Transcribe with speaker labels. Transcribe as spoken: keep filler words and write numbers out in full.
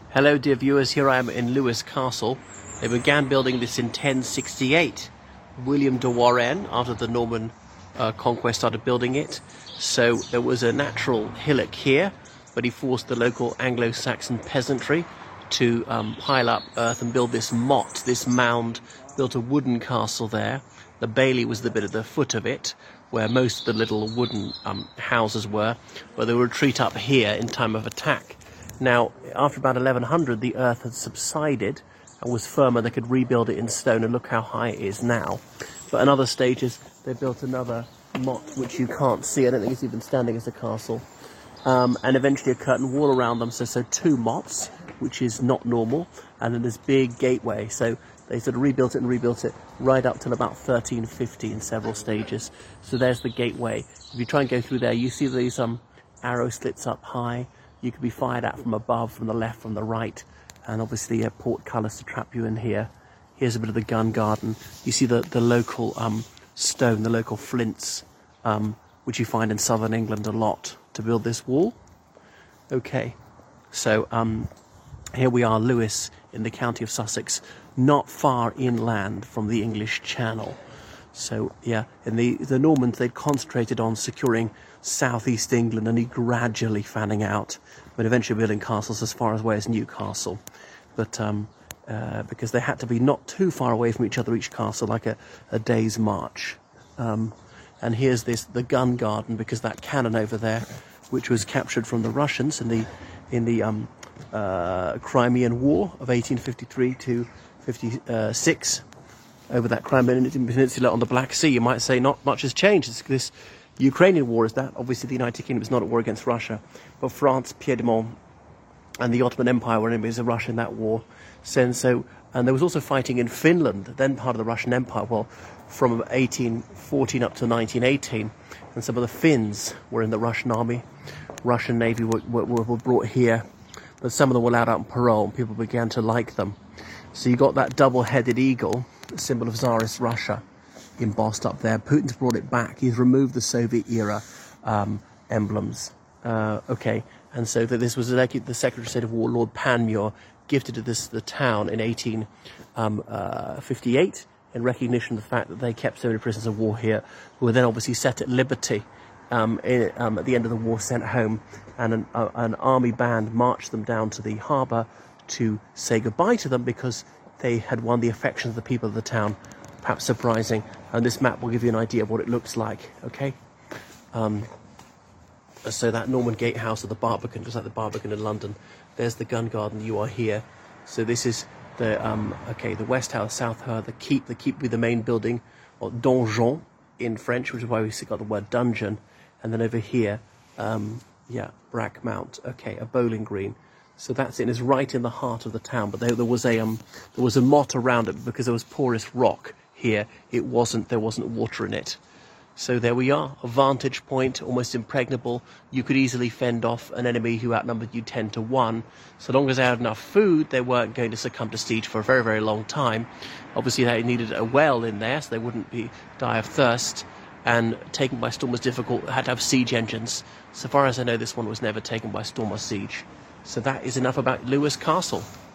Speaker 1: Hello dear viewers, here I am in Lewes Castle. They began building this in ten sixty-eight. William de Warenne, after the Norman uh, conquest, started building it. So there was a natural hillock here, but he forced the local Anglo-Saxon peasantry to um, pile up earth and build this motte, this mound, built a wooden castle there. The bailey was the bit at the foot of it, where most of the little wooden um, houses were, but they would retreat up here in time of attack. Now, after about eleven hundred, the earth had subsided and was firmer. They could rebuild it in stone, and look how high it is now. But in other stages, they built another motte, which you can't see. I don't think it's even standing as a castle. Um, and eventually a curtain wall around them, so, so two mottes, which is not normal, and then this big gateway. So they sort of rebuilt it and rebuilt it right up till about thirteen fifty in several stages. So there's the gateway. If you try and go through there, you see these um, arrow slits up high. You could be fired at from above, from the left, from the right, and obviously uh, portcullis to trap you in here. Here's a bit of the gun garden. You see the, the local um, stone, the local flints, um, which you find in southern England a lot, to build this wall. Okay, so um, here we are, Lewes, in the county of Sussex, not far inland from the English Channel. So, yeah, in the, the Normans, they'd concentrated on securing southeast England and he gradually fanning out, but eventually building castles as far away as Newcastle. But um, uh, because they had to be not too far away from each other, each castle, like a, a day's march. Um, and here's this the gun garden, because that cannon over there, which was captured from the Russians in the in the um, uh, Crimean War of eighteen fifty-three to fifty-six. Over that Crimean Peninsula on the Black Sea, you might say not much has changed. It's this Ukrainian war is that. Obviously, the United Kingdom is not at war against Russia, but France, Piedmont, and the Ottoman Empire were enemies of Russia in that war. So, so, and there was also fighting in Finland, then part of the Russian Empire, well, from eighteen fourteen up to nineteen eighteen, and some of the Finns were in the Russian army. Russian Navy were, were, were brought here, but some of them were allowed out on parole, and people began to like them. So you got that double-headed eagle, the symbol of Tsarist Russia, embossed up there. Putin's brought it back. He's removed the Soviet-era um, emblems. Uh, okay, and so that this was like the Secretary of State of War, Lord Panmure, gifted to this the town in eighteen fifty-eight in recognition of the fact that they kept so many prisoners of war here, who were then obviously set at liberty um, in, um, at the end of the war, sent home, and an, uh, an army band marched them down to the harbour to say goodbye to them, because they had won the affections of the people of the town. Perhaps surprising. And this map will give you an idea of what it looks like. Okay. Um, so that Norman gatehouse of the Barbican, just like the Barbican in London. There's the gun garden. You are here. So this is the um, okay, the West House, South Her, the keep. The keep will be the main building, or donjon in French, which is why we got the word dungeon. And then over here, um, yeah, Brack Mount. Okay, a bowling green. So that's it. It's right in the heart of the town. But there, there was a um, there was a motte around it because there was porous rock here. It wasn't. There wasn't water in it. So there we are. A vantage point, almost impregnable. You could easily fend off an enemy who outnumbered you ten to one. So long as they had enough food, they weren't going to succumb to siege for a very, very long time. Obviously, they needed a well in there, so they wouldn't be die of thirst. And taken by storm was difficult. They had to have siege engines. So far as I know, this one was never taken by storm or siege. So that is enough about Lewes Castle.